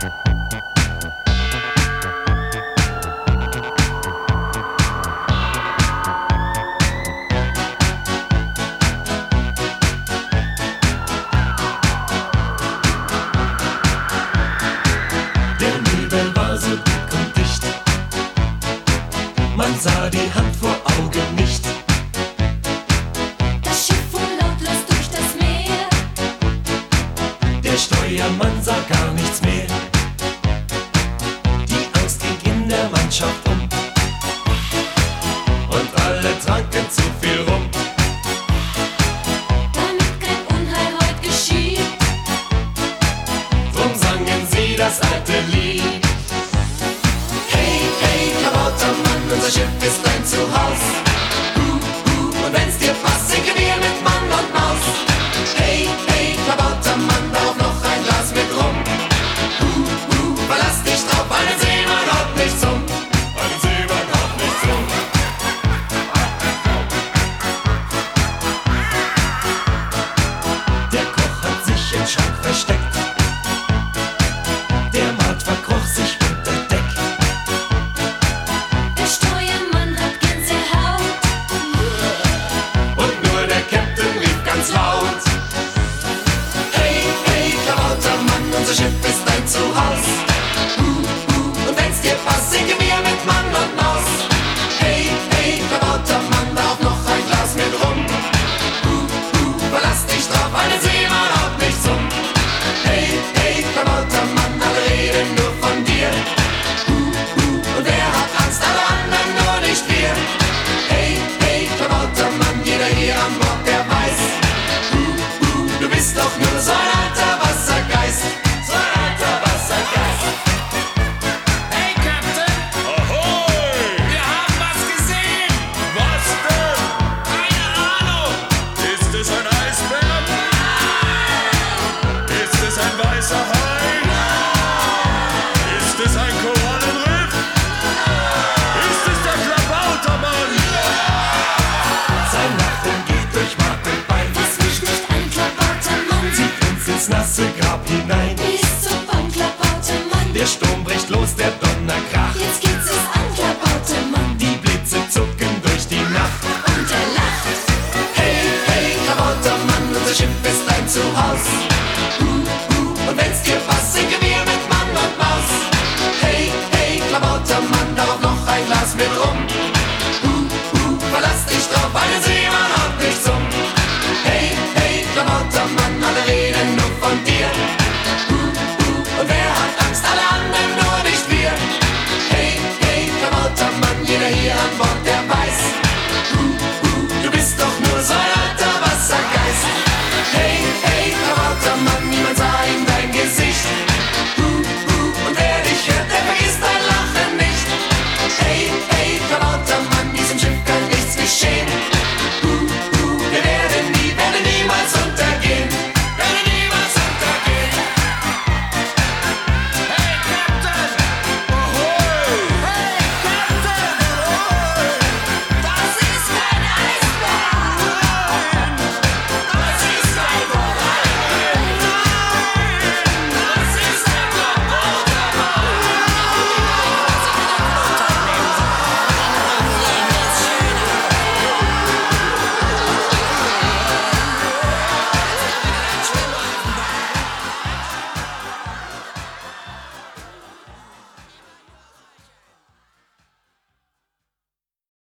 Man sah die Hand vor Augen nicht. Das Schiff fuhr lautlos durch das Meer. Der Steuermann sah gar nichts mehr. Die Angst ging in der Mannschaft um. Und alle tranken zu viel rum. Damit kein Unheil heut geschieht, Drum sangen sie das alte Lied. Hey, hey, kabauter Mann, unser Schiff ist dein Zuhause. Und wenn's dir passt, sinken wir mit Mann und Maus. Hey, hey, kabauter Mann, darauf noch ein Glas mit Rum. Verlass dich drauf, einen Seemann haut nichts um. Einen Seemann haut nichts um. Der Koch hat sich im Schrank versteckt. Der Mat verkroch sich unter Deck. der Steuermann hat Gänsehaut. Und nur der Captain rief ganz laut: Hey, hey, kabauter Mann, unser Schiff ist dein Zuhause. Und wenn's dir passt, sinken wir mit Mann und Maus. Hey, hey, kabauter Mann, darauf noch ein Glas mit Rum. Verlass dich drauf, einen Seemann haut nichts um. Hey, hey, kabauter Mann, alle reden nur von dir. Und wer hat Angst, alle anderen nur nicht wir. Hey, hey, kabauter Mann, jeder hier an Bord, der weiß, du bist doch nur so ein alter Wassergeist. So ein alter Wassergeist. Hey, Captain! Ahoi! Wir haben was gesehen! Was denn? Keine Ahnung! Ist es ein Eisberg? Ist es ein weißer Hai? Ist es ein Korallenriff? Ist es der Klabautermann? Sein Lachen geht durch Mark und Bein. Was mich nicht ein klabauter Mann, Zieht uns ins nasse Grab hinein. bis zum klabauter Mann. Der Sturm bricht los, der Donner kracht. Jetzt geht's es an, klabauter Mann. Die Blitze zucken durch die Nacht. Und er lacht. Hey, hey, kabauter Mann, unser Schiff ist dein Zuhause.